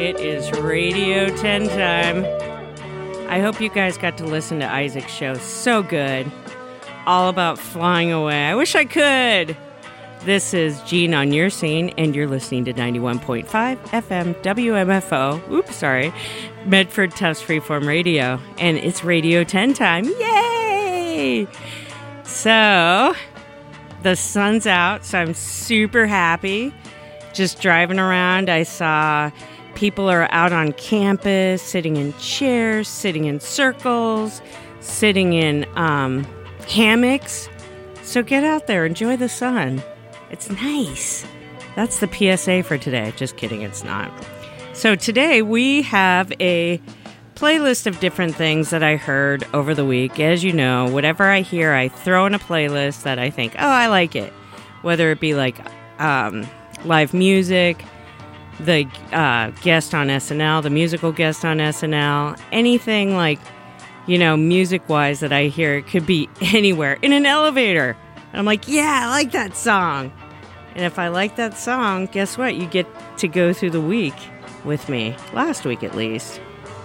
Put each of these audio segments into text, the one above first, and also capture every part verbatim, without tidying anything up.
It is Radio ten time. I hope you guys got to listen to Isaac's show. So good. All about flying away. I wish I could. This is Gene on your scene, and you're listening to ninety-one point five F M W M F O. Oops, sorry. Medford Tufts Freeform Radio. And it's Radio ten time. Yay! So, the sun's out, so I'm super happy. Just driving around, I saw people are out on campus, sitting in chairs, sitting in circles, sitting in um, hammocks. So get out there, enjoy the sun. It's nice. That's the P S A for today. Just kidding, it's not. So today we have a playlist of different things that I heard over the week. As you know, whatever I hear, I throw in a playlist that I think, oh, I like it. Whether it be like um, live music, the uh, guest on S N L, the musical guest on S N L, anything like, you know, music-wise that I hear. It could be anywhere. In an elevator. And I'm like, yeah, I like that song. And if I like that song, guess what? You get to go through the week with me. Last week, at least.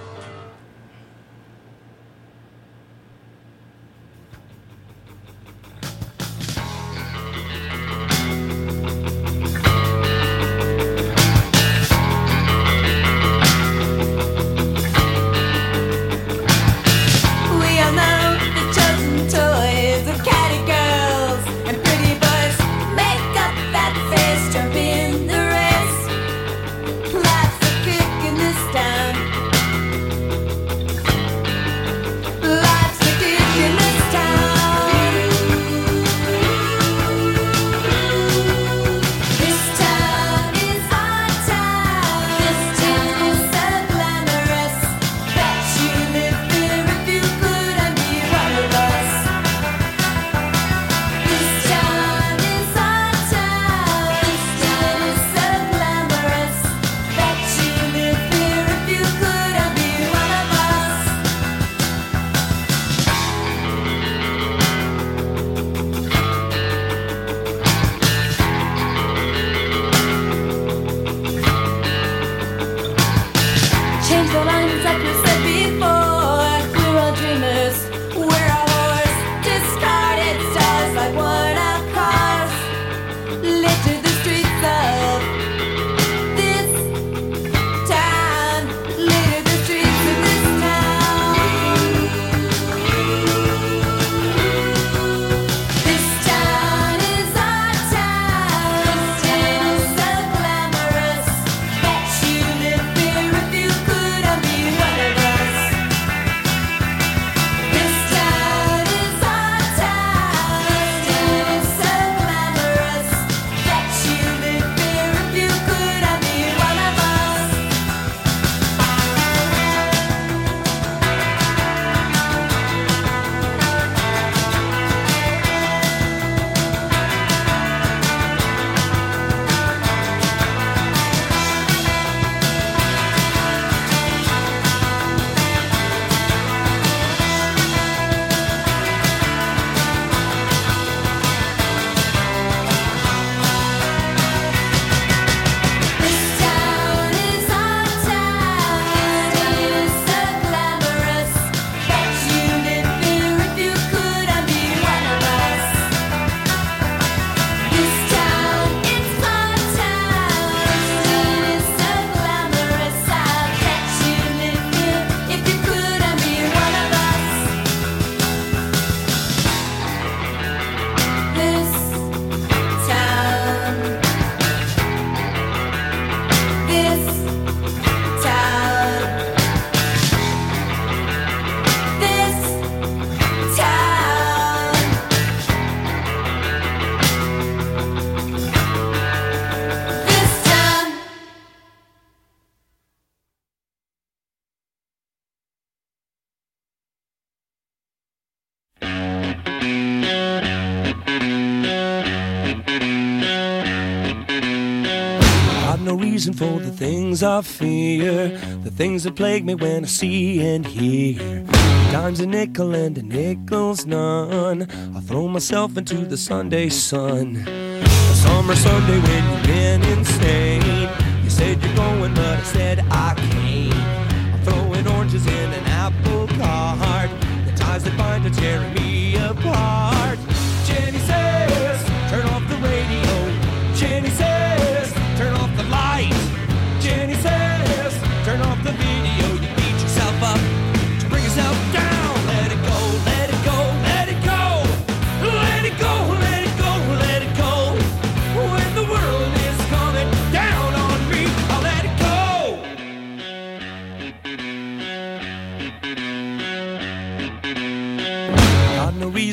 For the things I fear, the things that plague me when I see and hear. Dimes a nickel and a nickel's none. I throw myself into the Sunday sun. A summer Sunday when you've been insane. You said you're going, but I said I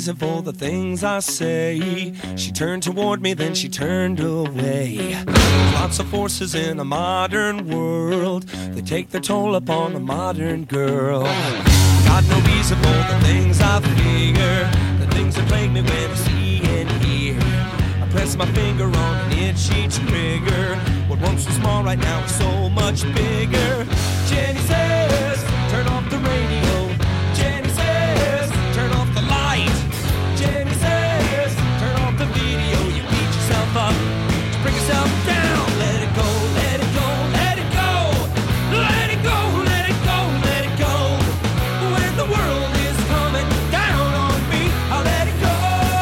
reason for the things I say. She turned toward me, then she turned away. Lots of forces in a modern world, they take their toll upon a modern girl. Got no reason for the things I fear, the things that plague me when I see and hear. I press my finger on an itchy trigger. What once was small right now is so much bigger. Jenny says, turn off the radio. Jenny says, turn off the light. Jenny says, turn off the video. You beat yourself up to bring yourself down. Let it go, let it go, let it go. Let it go, let it go, let it go. When the world is coming down on me, I'll let it go.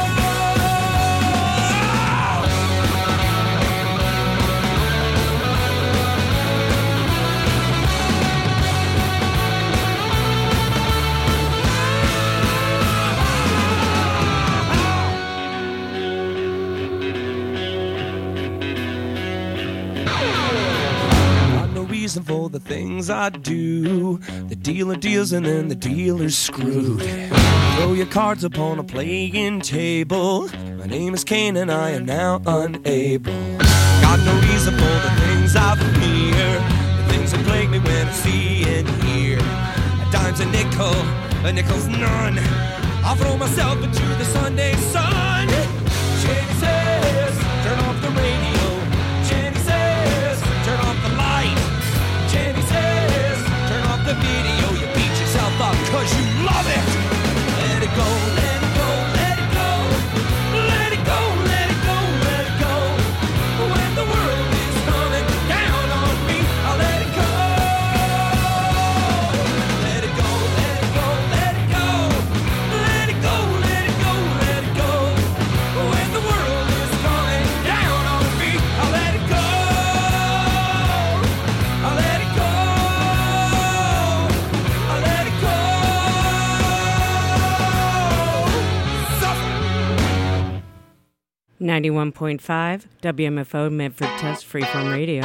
For the things I do, the dealer deals and then the dealer's screwed. Throw your cards upon a playing table. My name is Kane and I am now unable. Got no reason for the things I fear, the things that plague me when I see and hear. A dime's a nickel, a nickel's none. I'll throw myself into the Sunday sun. Jenny says, turn off the radio. Jenny says, turn off the light. Jenny says, turn off the video. You beat yourself up cause you love it. Let it go, let it go, let it go. Let it go, let it go, let it go. When the world is coming down on me, I'll let it go. Let it go, let it go, let it go. Let it go, let it go, let it go. When the world is coming down on me, I'll let it go. I'll let it go. I'll let it go. Suffer. ninety-one point five W M F O Medford Test Freeform Radio.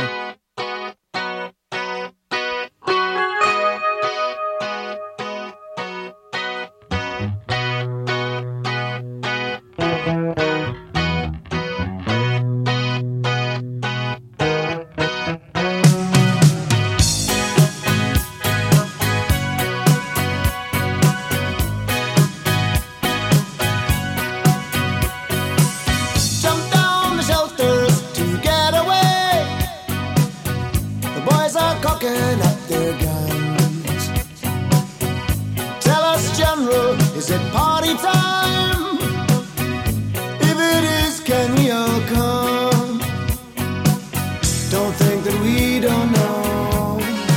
Jump down the shelters to get away. The boys are cocking up their guns. Tell us, General, is it party time? If it is, can we all come? Don't think that we don't know.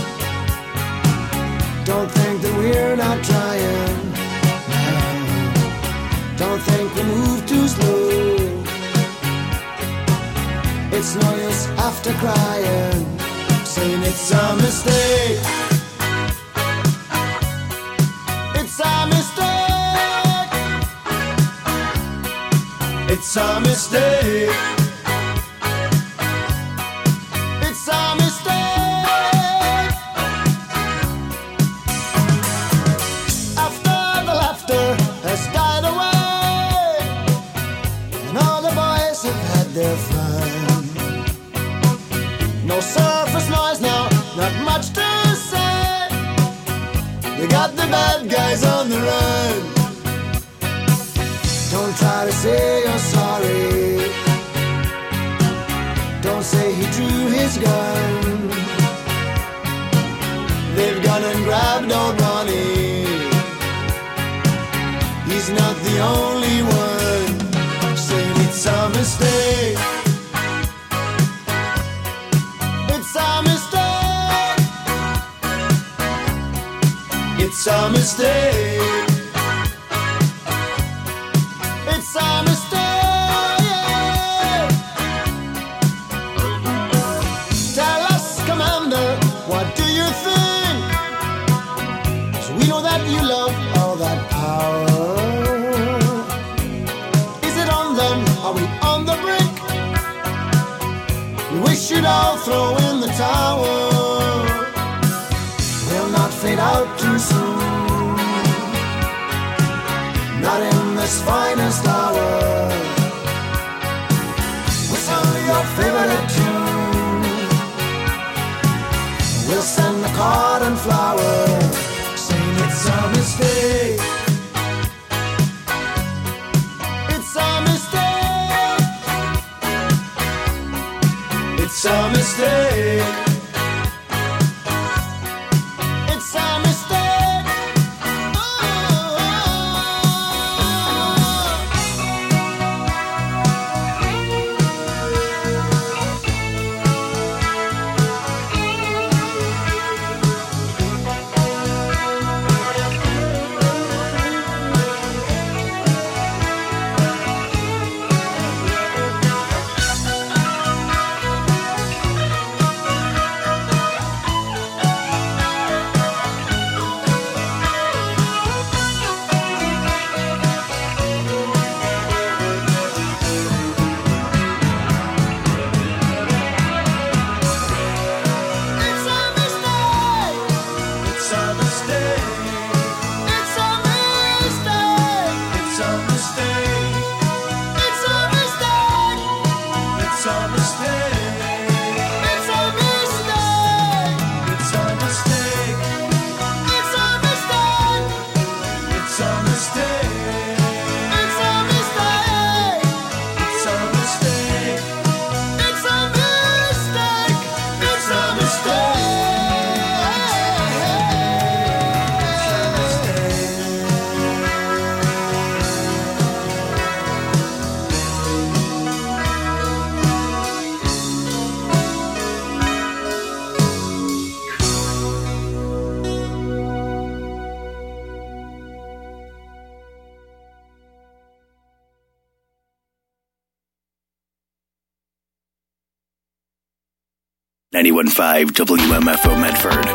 Don't think that we're not trying. Don't think we move too slow. It's no use after crying, saying it's a mistake. It's a mistake. It's a mistake. It's a mistake. After the laughter has died away, and all the boys have had their fun. No surface noise now, not much to say. They got the bad guys on the run. Don't try to say you're sorry. Don't say he drew his gun. They've gone and grabbed old Ronnie. He's not the only one saying it's a mistake. It's a mistake. It's a mistake. It's a mistake. Tell us, Commander, what do you think? 'Cause we know that you love all that power. Is it on them? Are we on the brink? We should all throw in the towel. We'll not fade out too soon. Not in the summer's finest hour. What's only your favorite tune? We'll send the card and flower, saying it's a mistake. It's a mistake. It's a mistake. It's a mistake. ninety-one point five W M F O Medford.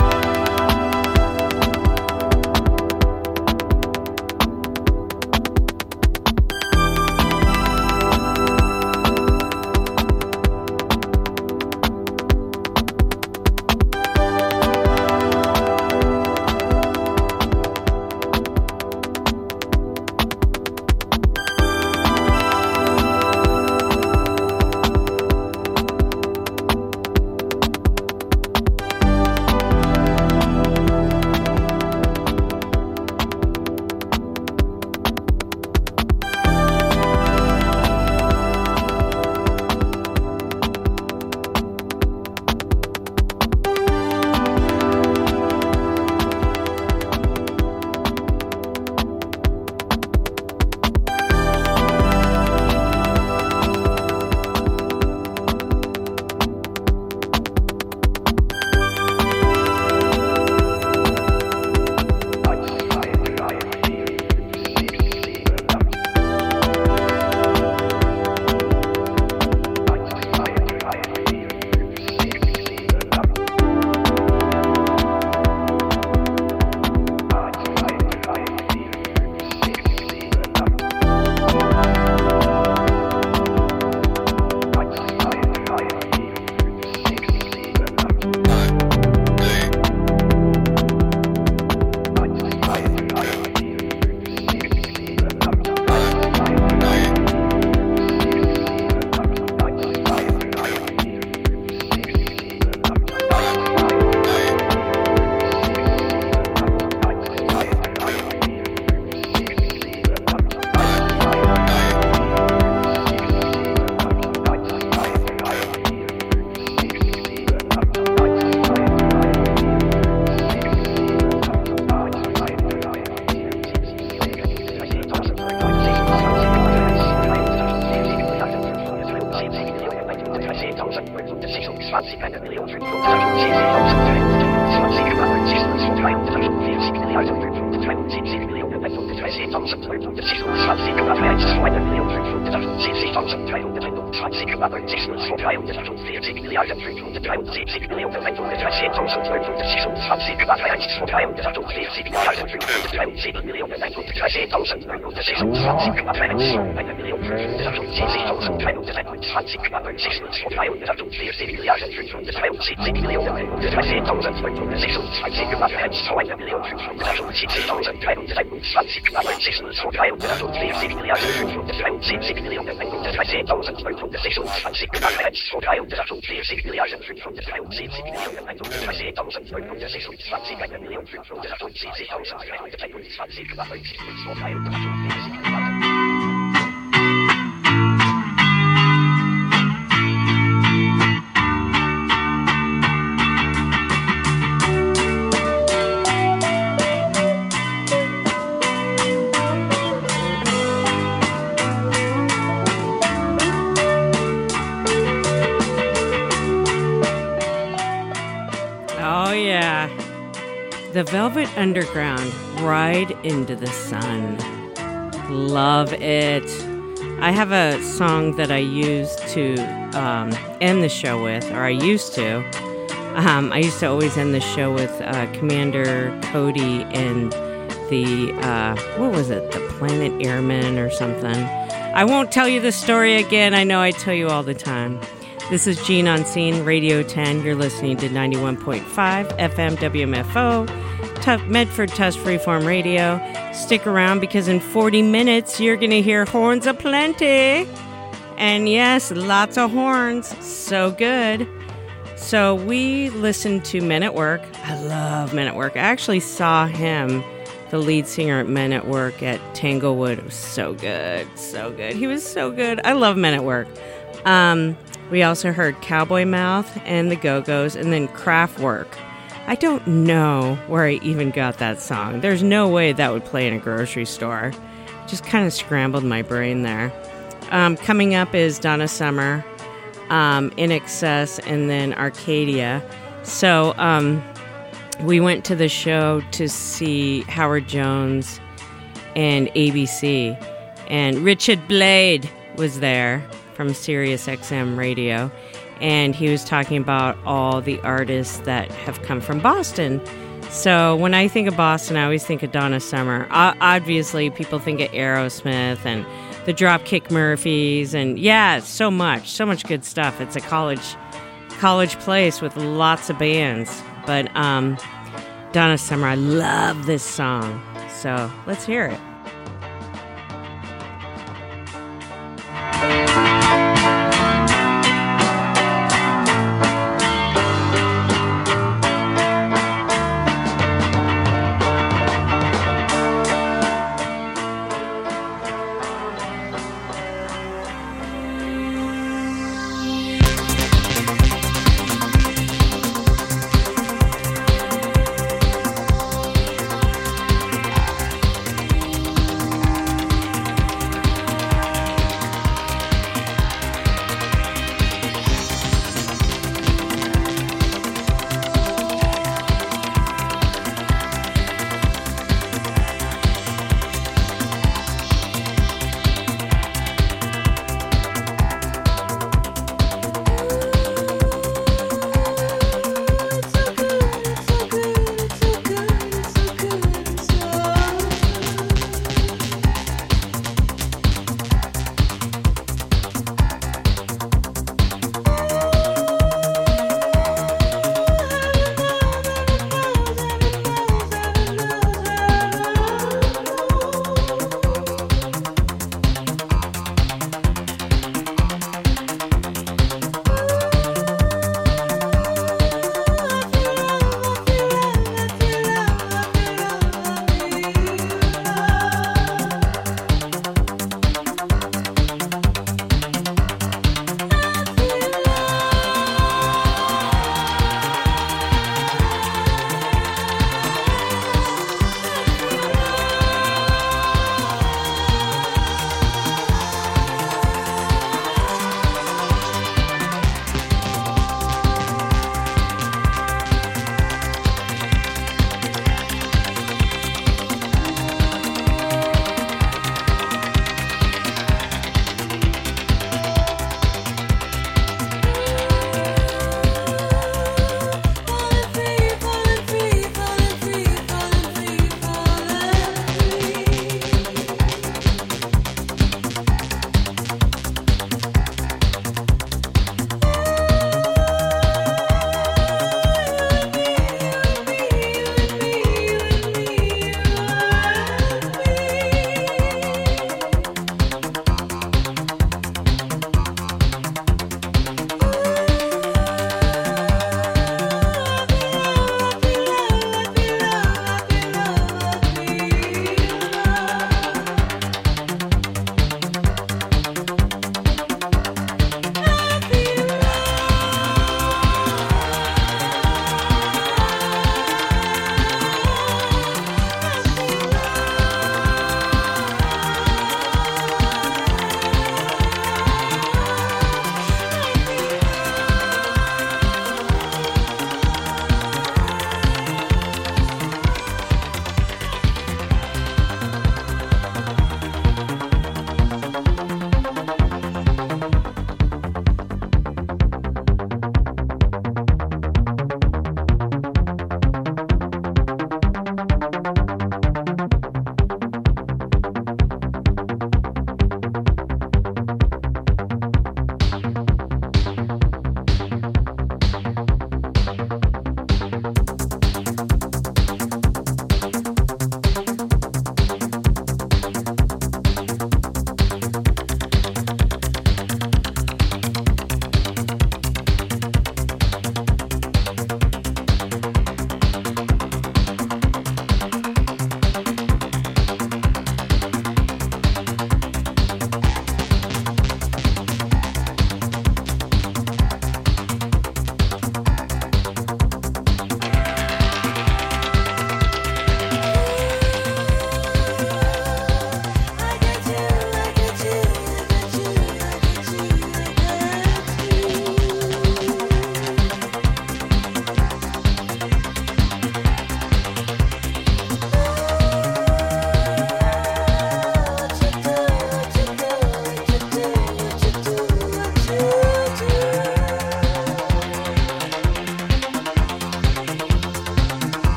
zwanzig The Velvet Underground, Ride into the Sun. Love it. I have a song that I use to um, end the show with, or I used to. Um, I used to always end the show with uh, Commander Cody and the, uh, what was it, the Planet Airmen or something. I won't tell you the story again. I know I tell you all the time. This is Gene on Scene, Radio ten. You're listening to ninety-one point five F M W M F O, Tough Medford Tusk Freeform Radio. Stick around because in forty minutes you're going to hear horns aplenty. And yes, lots of horns. So good. So we listened to Men at Work. I love Men at Work. I actually saw him, the lead singer at Men at Work, at Tanglewood. It was so good. So good. He was so good. I love Men at Work. Um... We also heard Cowboy Mouth and the Go-Go's, and then Kraftwerk. I don't know where I even got that song. There's no way that would play in a grocery store. Just kind of scrambled my brain there. Um, coming up is Donna Summer, um, In Excess, and then Arcadia. So um, we went to the show to see Howard Jones and A B C. And Richard Blade was there from Sirius X M Radio, and he was talking about all the artists that have come from Boston. So when I think of Boston, I always think of Donna Summer. O- obviously, people think of Aerosmith and the Dropkick Murphys, and yeah, so much, so much good stuff. It's a college college place with lots of bands. But um, Donna Summer, I love this song. So let's hear it.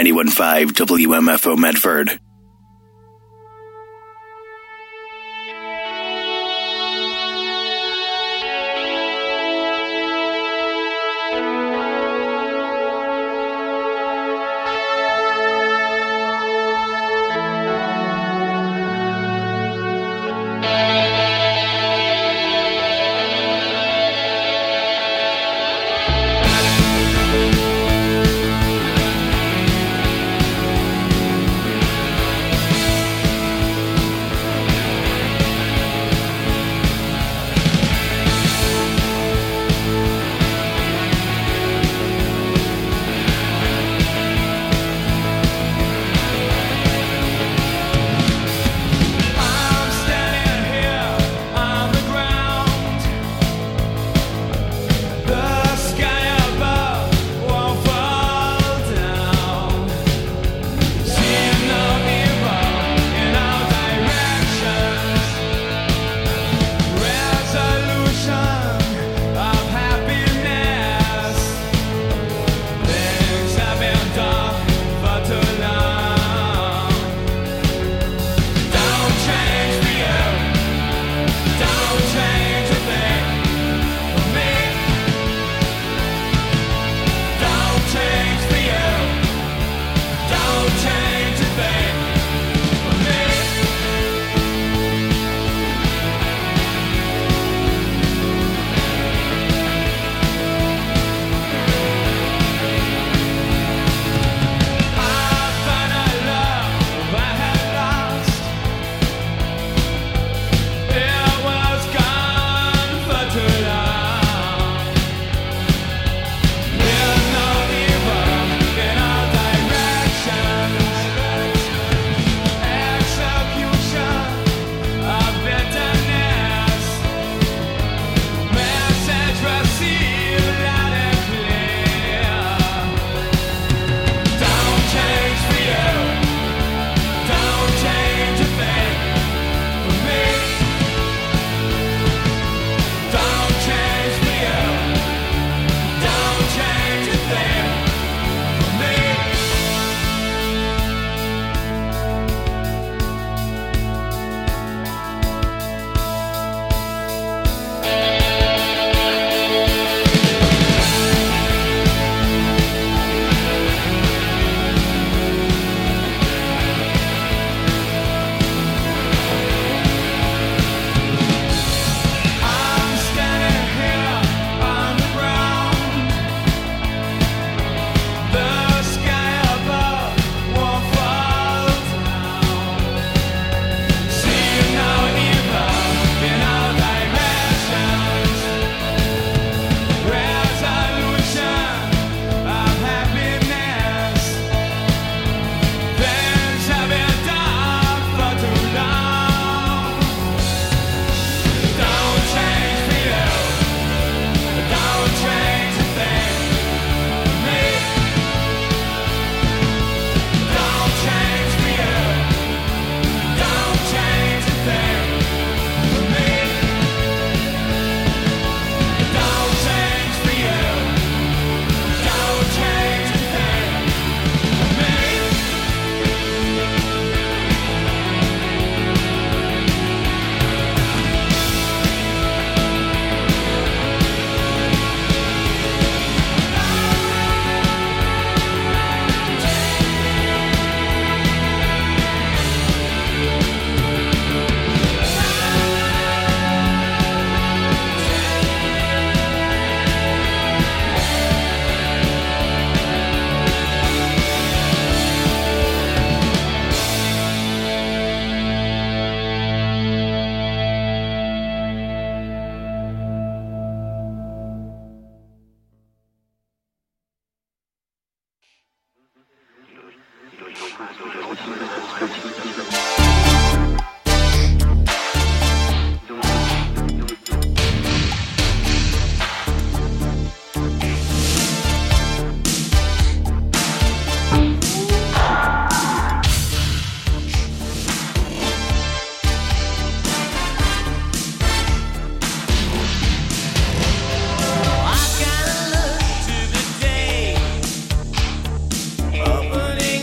ninety-one point five W M F O Medford. Opening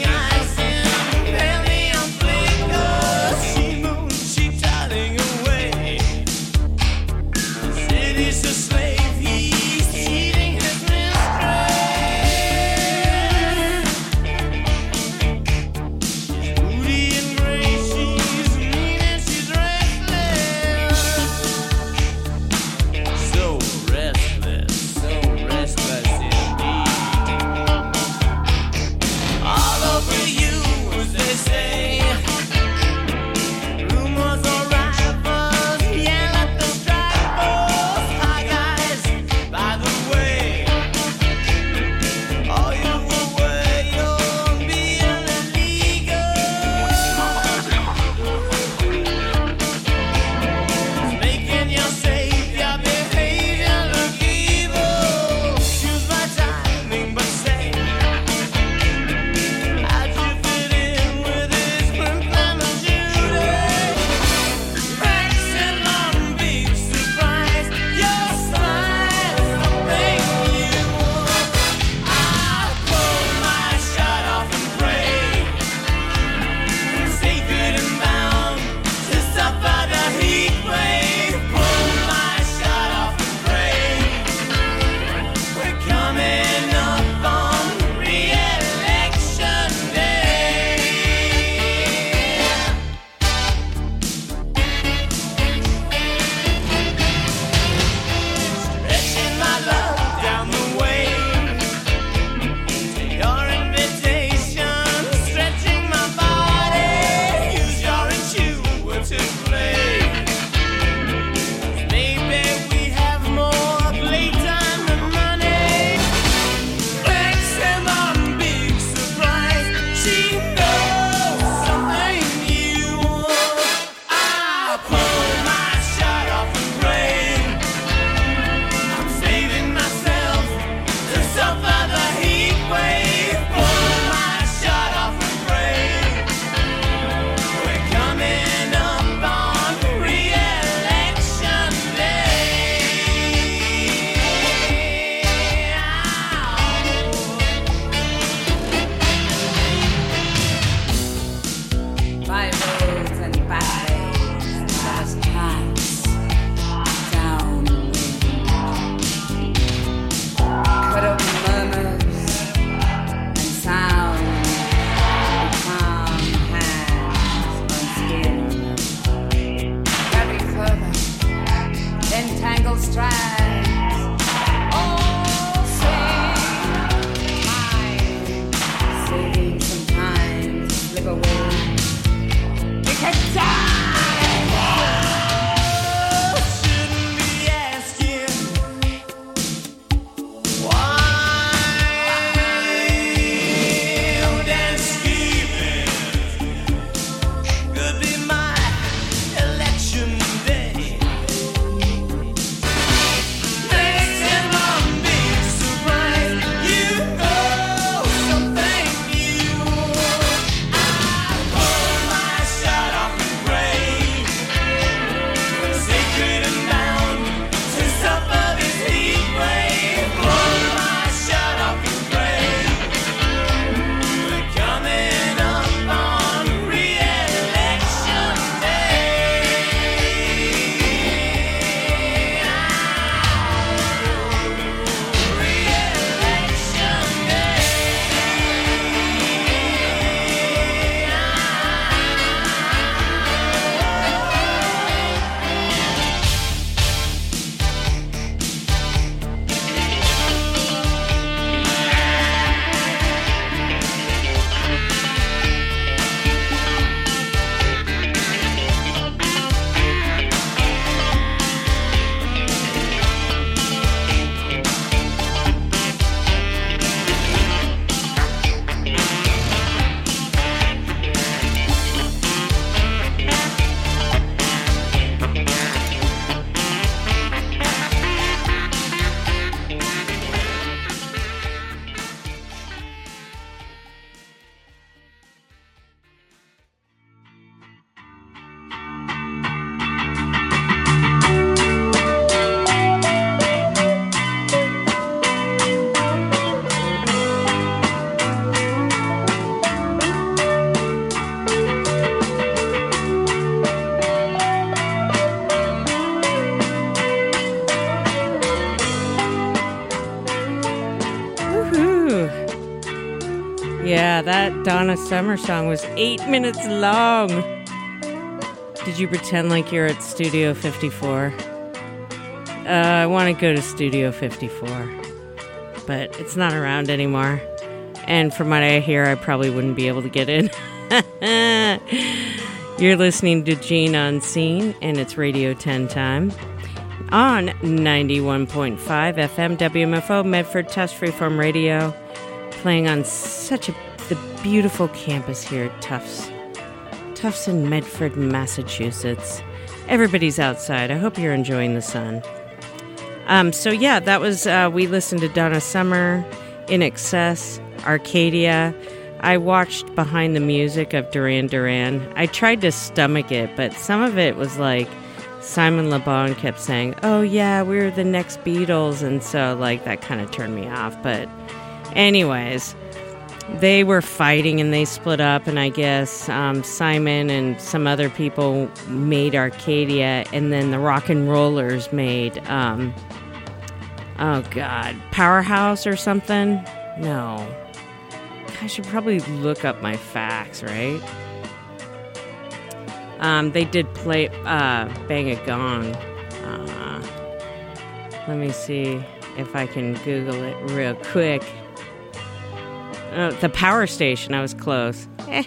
Donna Summer song was eight minutes long. Did you pretend like you're at Studio fifty-four? Uh, I want to go to Studio fifty-four, but it's not around anymore. And from what I hear, I probably wouldn't be able to get in. You're listening to Gene Unseen, and it's Radio ten time on ninety-one point five F M W M F O, Medford Tufts Freeform Radio, playing on such a the beautiful campus here at Tufts. Tufts in Medford, Massachusetts. Everybody's outside. I hope you're enjoying the sun. Um, so yeah, that was, uh, we listened to Donna Summer, In Excess, Arcadia. I watched Behind the Music of Duran Duran. I tried to stomach it, but some of it was like Simon Le Bon kept saying, oh yeah, we're the next Beatles, and so like that kind of turned me off. But anyways, they were fighting and they split up, and I guess um, Simon and some other people made Arcadia, and then the Rock and Rollers made, um, oh God, Powerhouse or something? No. I should probably look up my facts, right? Um, they did play uh, Bang a Gong. Uh, let me see if I can Google it real quick. Oh, the Power Station. I was close.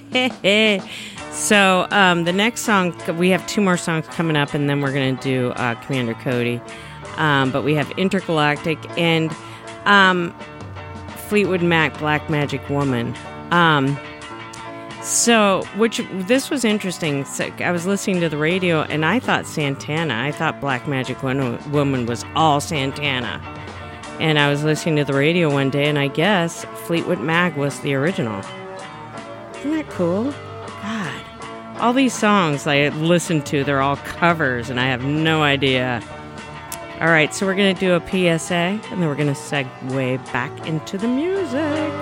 So um, the next song, we have two more songs coming up, and then we're going to do uh, Commander Cody. Um, but we have Intergalactic and um, Fleetwood Mac, Black Magic Woman. Um, so, which this was interesting. So I was listening to the radio, and I thought Santana. I thought Black Magic Woman was all Santana. And I was listening to the radio one day, and I guess Fleetwood Mac was the original. Isn't that cool? God. All these songs I listened to, they're all covers, and I have no idea. All right, so we're going to do a P S A, and then we're going to segue back into the music.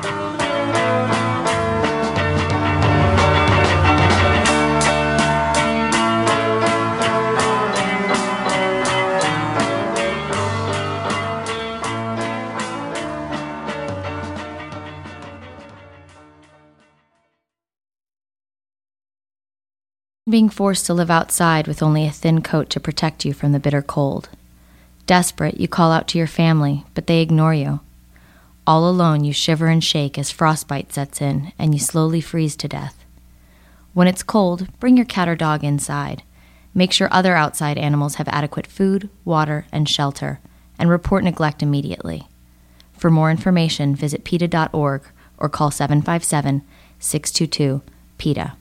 Being forced to live outside with only a thin coat to protect you from the bitter cold. Desperate, you call out to your family, but they ignore you. All alone, you shiver and shake as frostbite sets in, and you slowly freeze to death. When it's cold, bring your cat or dog inside. Make sure other outside animals have adequate food, water, and shelter, and report neglect immediately. For more information, visit PETA dot org or call seven five seven, six two two, PETA.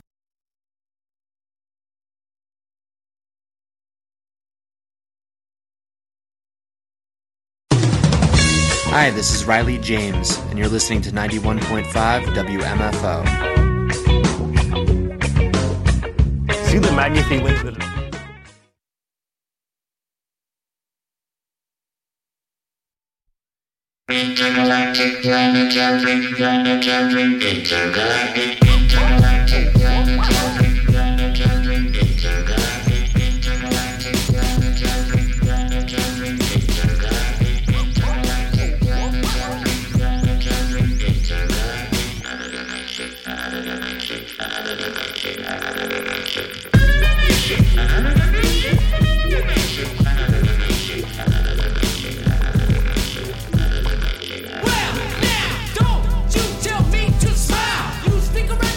Hi, this is Riley James, and you're listening to ninety-one point five W M F O. See the magnifique went to the... Intergalactic planetary, planetary, intergalactic, intergalactic, planetary, planetary, intergalactic, intergalactic, planetary, planetary, intergalactic, intergalactic, planetary, Well, now, don't you tell me to smile. You speak around.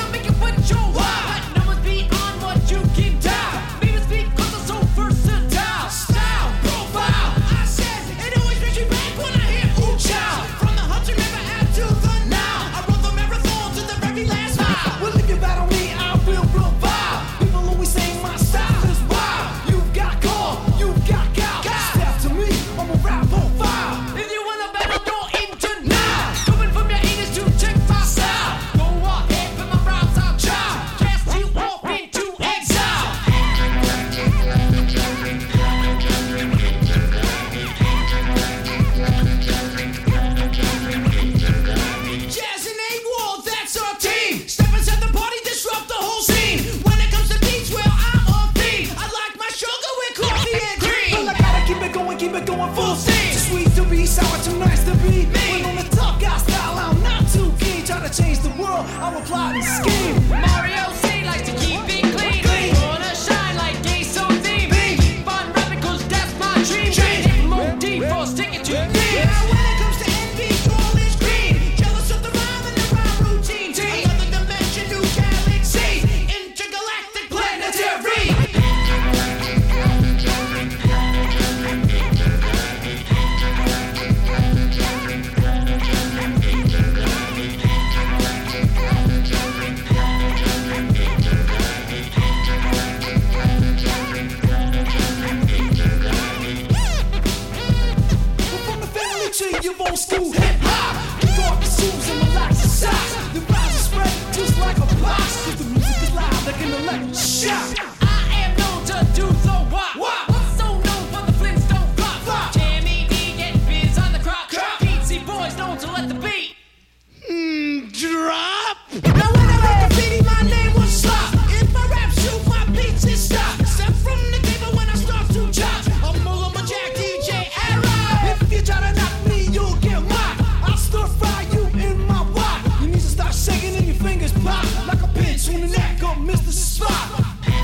reflect, shout. I am known to do the what? What? So known for the Flintstone pop. Pop. Jamie D getting biz on the crop. Crop. Beatsy boys known to let the beat. Hmm, drop. Now when I let the beat, my name was Slop. If I rap, shoot, my beats is stop. Step from the table when I start to chop. I'm Mullah Jack, D J Arrow. If you try to knock me, you'll get mocked. I'll stir fry you in my wok. Your knees will start shaking and your fingers pop like a pinch on the neck of Mister Spock.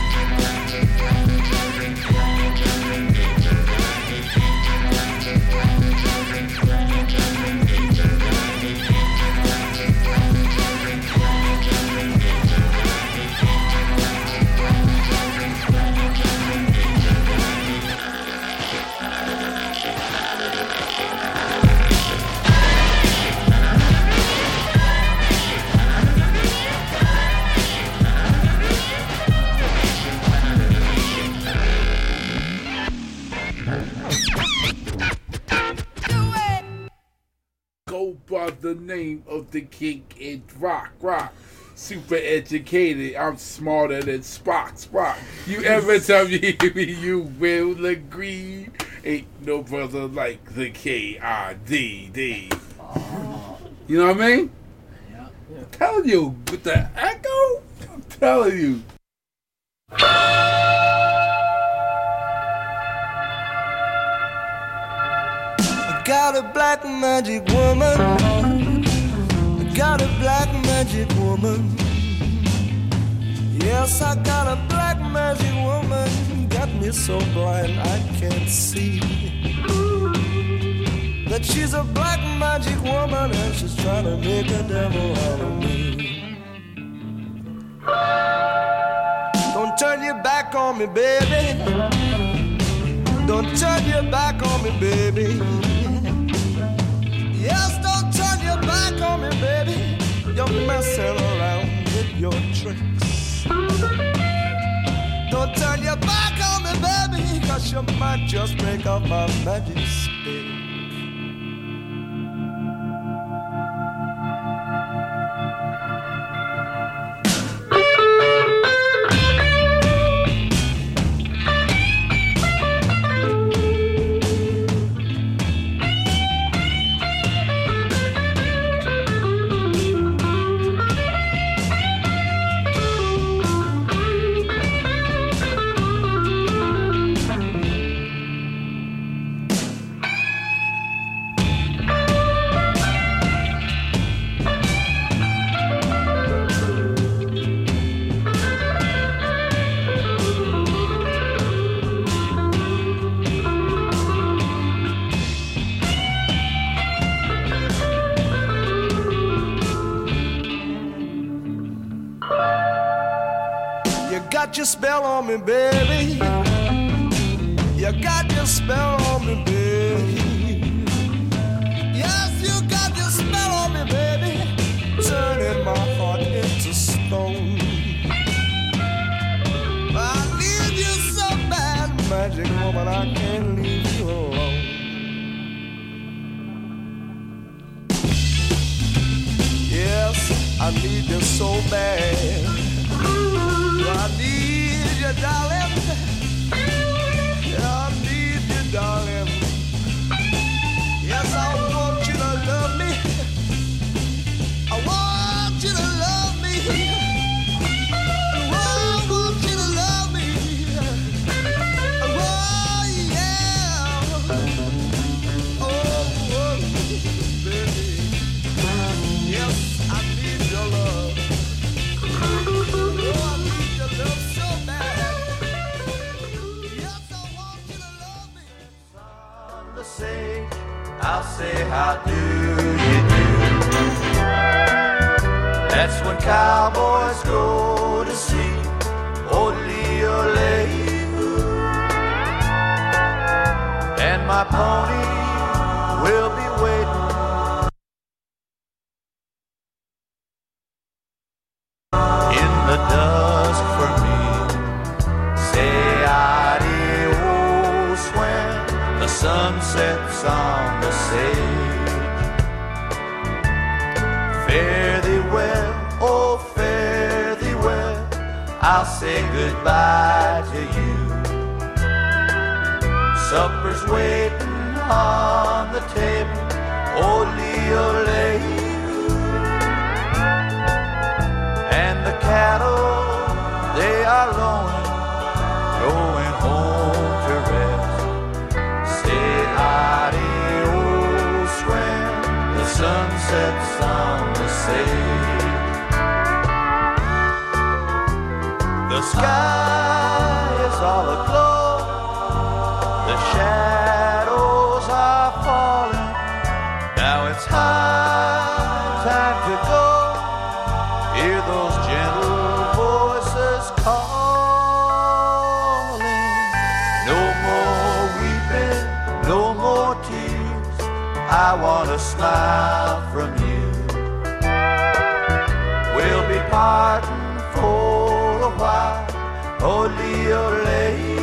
Go by the name of the king in rock, rock. Super educated, I'm smarter than Spock, Spock. You ever tell me you will agree? Ain't no brother like the K I D D. You know what I mean? Yeah. I'm telling you, with the echo, I'm telling you. Got a black magic woman. Got a black magic woman. Yes, I got a black magic woman. Got me so blind I can't see that she's a black magic woman and she's trying to make a devil out of me. Don't turn your back on me, baby. Don't turn your back on me, baby. Yes, don't turn your back on me, baby. You're messing around with your tricks. Don't turn your back on me, baby, cause you might just break up my magic stick. Got your spell on me, baby. You got your spell on me, baby. Yes, you got your spell on me, baby. Turning my heart into stone. I need you so bad, magic woman, I can't leave you alone. Yes, I need you so bad. I need you, darling. I need you, darling. Yes, I want you to love me. I want you to love me. I want you to love me. Oh, yeah. Oh, oh, baby. Yes, I need your love. I'll say, how do you do? That's when cowboys go to sleep. Ole-ole, and my pony will be waiting in the dusk for me. Say adios when the sun sets on the sage. Fare thee well, oh fare thee well, I'll say goodbye to you. Supper's waiting on the table, ole-ole. And the cattle, they are lowing, going home to rest. Say adios when the sun sets on the sage. The sky is all aglow, the shadows are falling. Now it's high time to go. Hear those gentle voices calling. No more weeping, no more tears. I want a smile from you. We'll be parting for a while, ole-ole.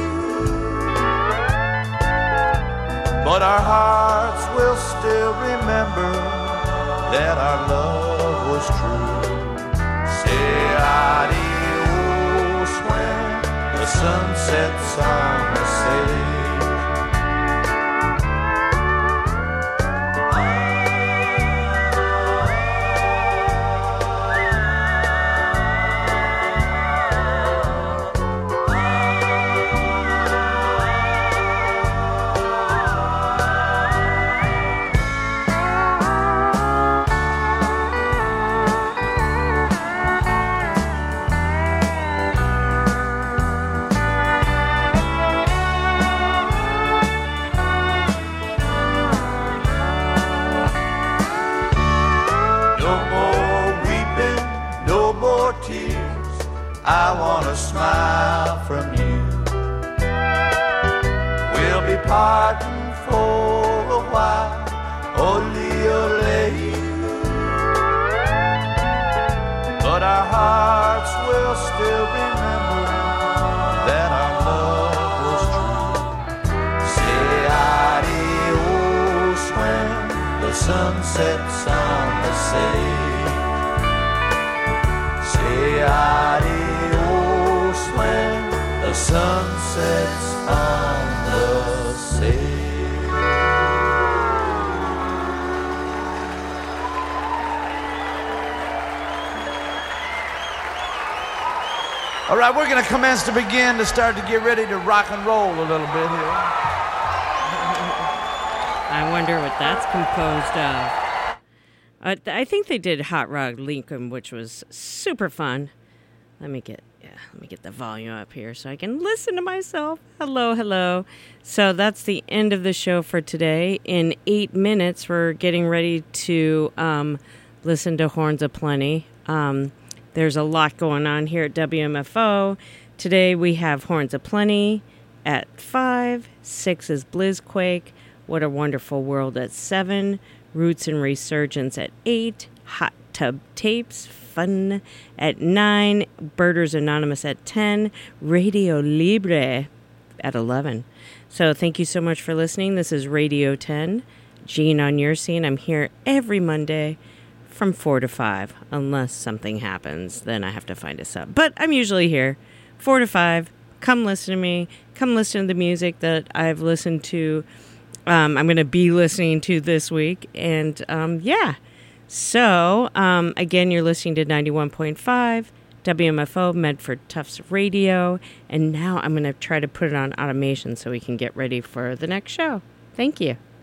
But our hearts will still remember that our love was true. Say adios when the sun sets on the sage. I want a smile from you. We'll be parting for a while, ole-ole. But our hearts will still remember that our love was true. Say adios when the sun sets on the sage. Say adios when the sun sets on the sage. All right, we're going to commence to begin to start to get ready to rock and roll a little bit here. I wonder what that's composed of. Uh, I think they did Hot Rod Lincoln, which was super fun. Let me get yeah, let me get the volume up here so I can listen to myself. Hello, hello. So that's the end of the show for today. In eight minutes, we're getting ready to um, listen to Horns of Plenty. Um, there's a lot going on here at W M F O. Today we have Horns of Plenty at five. Six is Blizzquake. What a Wonderful World at seven. Roots and Resurgence at eight. Hot Tub Tapes, fun at nine. Birders Anonymous at ten. Radio Libre at eleven. So thank you so much for listening. This is Radio ten. Gene on your scene. I'm here every Monday from four to five. Unless something happens, then I have to find a sub. But I'm usually here four to five. Come listen to me. Come listen to the music that I've listened to. Um, I'm going to be listening to this week. And um, yeah. So, um, again, you're listening to ninety-one point five W M F O, Medford Tufts Radio. And now I'm going to try to put it on automation so we can get ready for the next show. Thank you.